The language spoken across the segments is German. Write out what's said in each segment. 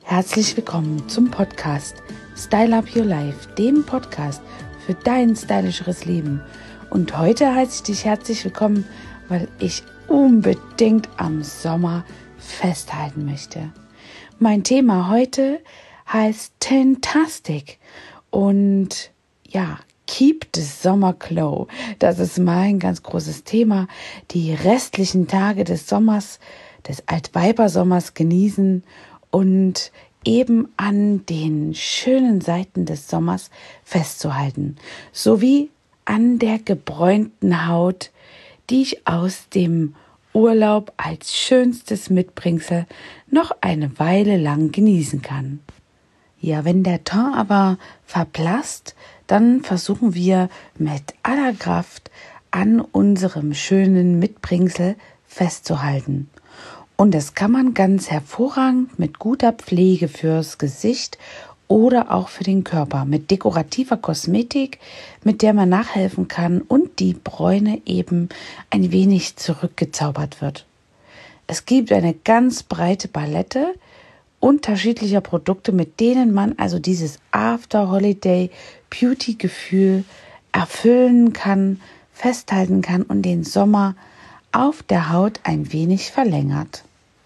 Herzlich willkommen zum Podcast Style Up Your Life, dem Podcast für dein stylischeres Leben. Und heute heiße ich dich herzlich willkommen, weil ich unbedingt am Sommer festhalten möchte. Mein Thema heute heißt Tintastic und Keep the Summer Glow. Das ist mein ganz großes Thema. Die restlichen Tage des Sommers, des Altweibersommers genießen und eben an den schönen Seiten des Sommers festzuhalten, sowie an der gebräunten Haut, die ich aus dem Urlaub als schönstes Mitbringsel noch eine Weile lang genießen kann. Ja, wenn der Teint aber verblasst, dann versuchen wir mit aller Kraft an unserem schönen Mitbringsel festzuhalten. Und das kann man ganz hervorragend mit guter Pflege fürs Gesicht oder auch für den Körper, mit dekorativer Kosmetik, mit der man nachhelfen kann und die Bräune eben ein wenig zurückgezaubert wird. Es gibt eine ganz breite Palette unterschiedlicher Produkte, mit denen man also dieses After-Holiday-Beauty-Gefühl erfüllen kann, festhalten kann und den Sommer auf der Haut ein wenig verlängert.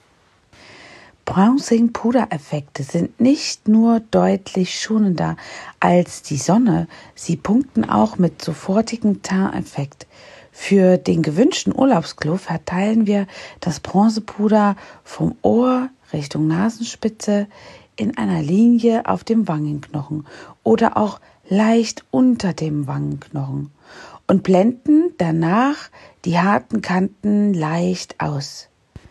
Bronzing-Puder-Effekte sind nicht nur deutlich schonender als die Sonne, sie punkten auch mit sofortigem Teint-Effekt. Für den gewünschten Urlaubsglow verteilen wir das Bronzepuder vom Ohr Richtung Nasenspitze in einer Linie auf dem Wangenknochen oder auch leicht unter dem Wangenknochen und blenden danach die harten Kanten leicht aus.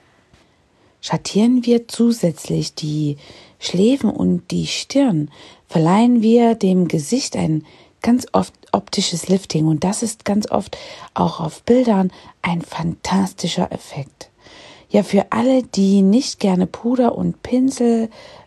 Schattieren wir zusätzlich die Schläfen und die Stirn, verleihen wir dem Gesicht ein ganz oft optisches Lifting und das ist ganz oft auch auf Bildern ein fantastischer Effekt. Ja, für alle, die nicht gerne Puder und Pinsel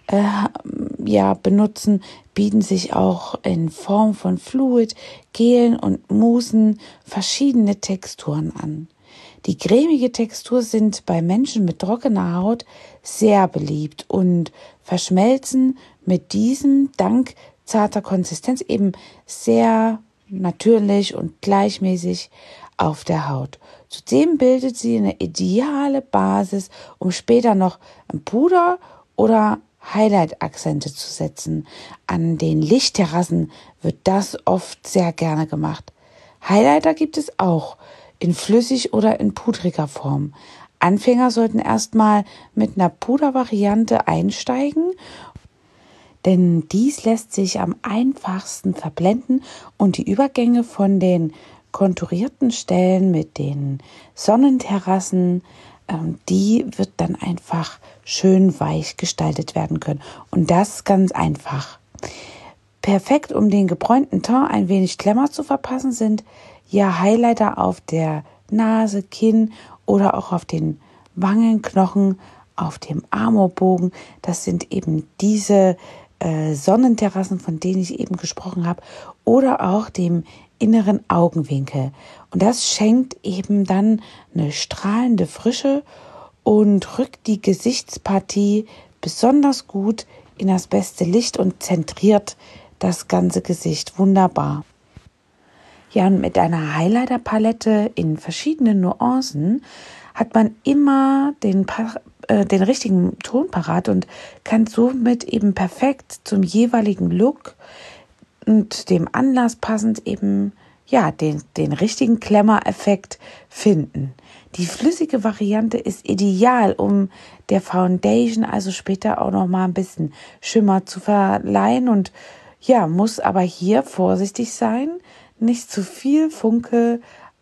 benutzen, bieten sich auch in Form von Fluid, Gelen und Musen verschiedene Texturen an. Die cremige Textur sind bei Menschen mit trockener Haut sehr beliebt und verschmelzen mit diesem dank zarter Konsistenz eben sehr natürlich und gleichmäßig auf der Haut. Zudem bildet sie eine ideale Basis, um später noch ein Puder oder Highlight-Akzente zu setzen. An den Lichtterrassen wird das oft sehr gerne gemacht. Highlighter gibt es auch in flüssig oder in pudriger Form. Anfänger sollten erstmal mit einer Pudervariante einsteigen, denn dies lässt sich am einfachsten verblenden und die Übergänge von den konturierten Stellen mit den Sonnenterrassen, die wird dann einfach schön weich gestaltet werden können. Und das ganz einfach. Perfekt, um den gebräunten Teint ein wenig Glamour zu verpassen, sind Highlighter auf der Nase, Kinn oder auch auf den Wangenknochen, auf dem Armbogen. Das sind eben diese Sonnenterrassen, von denen ich eben gesprochen habe, oder auch dem inneren Augenwinkel. Und das schenkt eben dann eine strahlende Frische und rückt die Gesichtspartie besonders gut in das beste Licht und zentriert das ganze Gesicht wunderbar. Ja, und mit einer Highlighter-Palette in verschiedenen Nuancen hat man immer den richtigen Ton parat und kann somit eben perfekt zum jeweiligen Look und dem Anlass passend eben den richtigen Glamour-Effekt finden. Die flüssige Variante ist ideal, um der Foundation also später auch noch mal ein bisschen Schimmer zu verleihen und muss aber hier vorsichtig sein, nicht zu viel Funke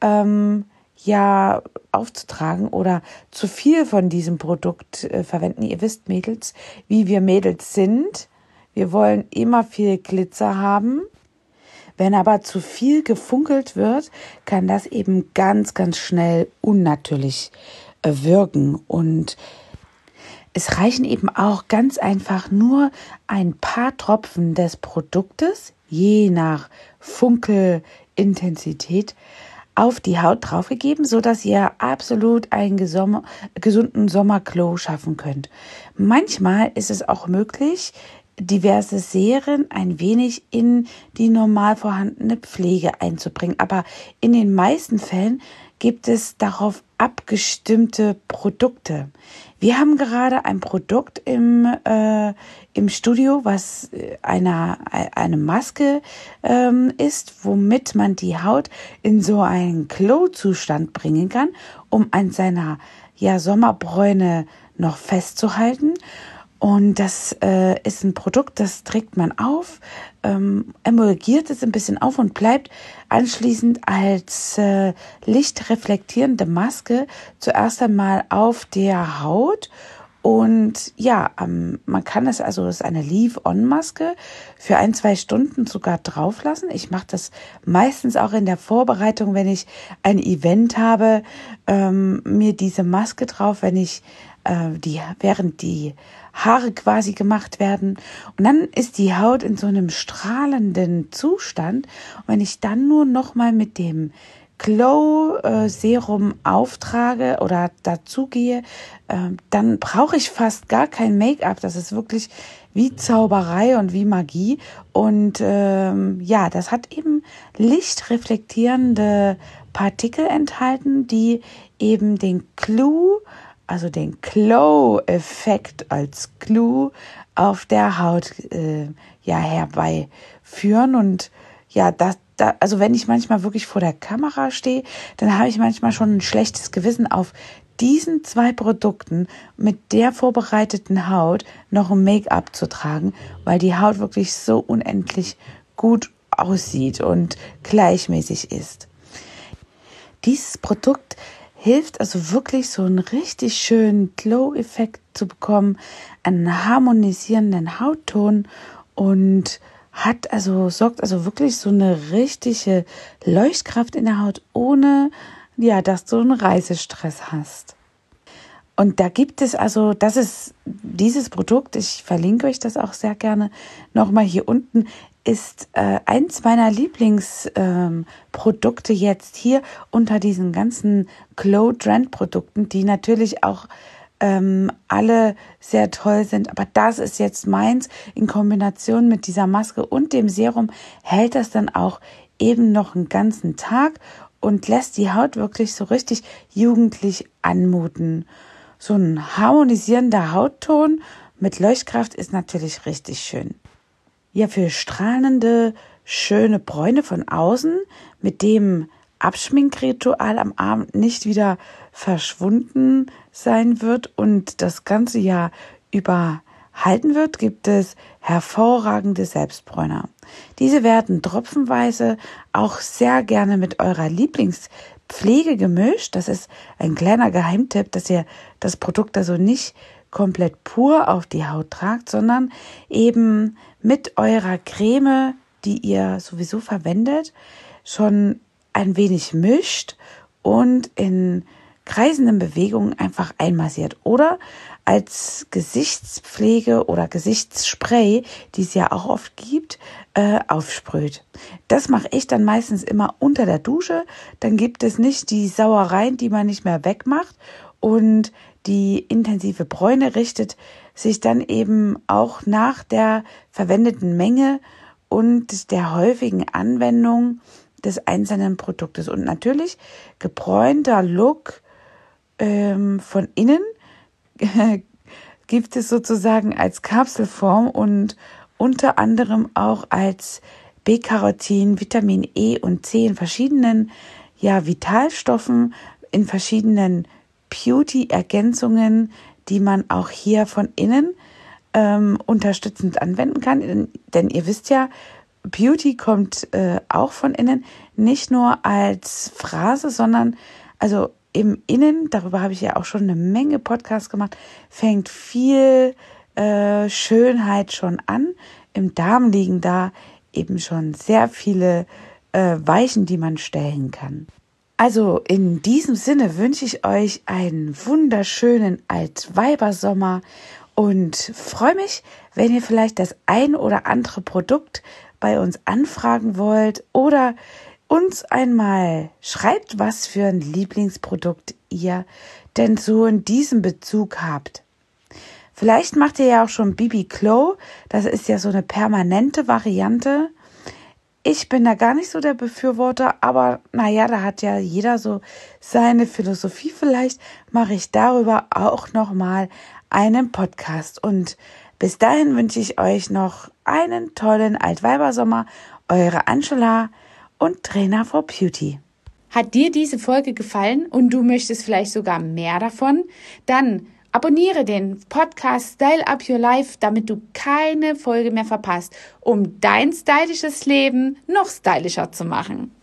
aufzutragen oder zu viel von diesem Produkt verwenden. Ihr wisst, Mädels, wie wir Mädels sind. Wir wollen immer viel Glitzer haben. Wenn aber zu viel gefunkelt wird, kann das eben ganz, ganz schnell unnatürlich wirken. Und es reichen eben auch ganz einfach nur ein paar Tropfen des Produktes, je nach Funkelintensität, auf die Haut draufgegeben, sodass ihr absolut einen gesunden Sommerglow schaffen könnt. Manchmal ist es auch möglich, diverse Serien ein wenig in die normal vorhandene Pflege einzubringen. Aber in den meisten Fällen gibt es darauf abgestimmte Produkte. Wir haben gerade ein Produkt im Studio, was eine Maske ist, womit man die Haut in so einen Glow-Zustand bringen kann, um an seiner Sommerbräune noch festzuhalten. Und das ist ein Produkt, das trägt man auf, emulgiert es ein bisschen auf und bleibt anschließend als lichtreflektierende Maske zuerst einmal auf der Haut. Und man kann es, also es ist eine Leave-On-Maske, für 1-2 Stunden sogar drauf lassen. Ich mache das meistens auch in der Vorbereitung, wenn ich ein Event habe, mir diese Maske drauf, wenn ich während die Haare quasi gemacht werden. Und dann ist die Haut in so einem strahlenden Zustand. Und wenn ich dann nur noch mal mit dem Glow Serum auftrage oder dazugehe, dann brauche ich fast gar kein Make-up. Das ist wirklich wie Zauberei und wie Magie. Und das hat eben lichtreflektierende Partikel enthalten, die eben den Glow-Effekt als Glue auf der Haut herbeiführen. Und also wenn ich manchmal wirklich vor der Kamera stehe, dann habe ich manchmal schon ein schlechtes Gewissen, auf diesen 2 Produkten mit der vorbereiteten Haut noch ein Make-up zu tragen, weil die Haut wirklich so unendlich gut aussieht und gleichmäßig ist. Dieses Produkt hilft also wirklich, so einen richtig schönen Glow-Effekt zu bekommen, einen harmonisierenden Hautton und sorgt also wirklich so eine richtige Leuchtkraft in der Haut, ohne dass du einen Reisestress hast. Und da gibt es also, das ist dieses Produkt, ich verlinke euch das auch sehr gerne nochmal hier unten, ist eins meiner Lieblingsprodukte jetzt hier unter diesen ganzen Glow-Trend-Produkten, die natürlich auch alle sehr toll sind. Aber das ist jetzt meins. In Kombination mit dieser Maske und dem Serum hält das dann auch eben noch einen ganzen Tag und lässt die Haut wirklich so richtig jugendlich anmuten. So ein harmonisierender Hautton mit Leuchtkraft ist natürlich richtig schön. Ja, für strahlende, schöne Bräune von außen, mit dem Abschminkritual am Abend nicht wieder verschwunden sein wird und das ganze Jahr über halten wird, gibt es hervorragende Selbstbräuner. Diese werden tropfenweise auch sehr gerne mit eurer Lieblingspflege gemischt. Das ist ein kleiner Geheimtipp, dass ihr das Produkt also nicht komplett pur auf die Haut tragt, sondern eben mit eurer Creme, die ihr sowieso verwendet, schon ein wenig mischt und in kreisenden Bewegungen einfach einmassiert oder als Gesichtspflege oder Gesichtsspray, die es ja auch oft gibt, aufsprüht. Das mache ich dann meistens immer unter der Dusche. Dann gibt es nicht die Sauereien, die man nicht mehr wegmacht, und die intensive Bräune richtet sich dann eben auch nach der verwendeten Menge und der häufigen Anwendung des einzelnen Produktes. Und natürlich gebräunter Look von innen gibt es sozusagen als Kapselform und unter anderem auch als B-Carotin, Vitamin E und C in verschiedenen Vitalstoffen, in verschiedenen Beauty-Ergänzungen, die man auch hier von innen unterstützend anwenden kann. Denn ihr wisst ja, Beauty kommt auch von innen, nicht nur als Phrase, sondern also im Innen, darüber habe ich ja auch schon eine Menge Podcasts gemacht, fängt viel Schönheit schon an. Im Darm liegen da eben schon sehr viele Weichen, die man stellen kann. Also in diesem Sinne wünsche ich euch einen wunderschönen Altweibersommer und freue mich, wenn ihr vielleicht das ein oder andere Produkt bei uns anfragen wollt oder uns einmal schreibt, was für ein Lieblingsprodukt ihr denn so in diesem Bezug habt. Vielleicht macht ihr ja auch schon BB Glow, das ist ja so eine permanente Variante. Ich bin da gar nicht so der Befürworter, aber naja, da hat ja jeder so seine Philosophie. Vielleicht mache ich darüber auch nochmal einen Podcast. Und bis dahin wünsche ich euch noch einen tollen Altweibersommer. Eure Angela und Trainer for Beauty. Hat dir diese Folge gefallen und du möchtest vielleicht sogar mehr davon? Dann abonniere den Podcast Style Up Your Life, damit du keine Folge mehr verpasst, um dein stylisches Leben noch stylischer zu machen.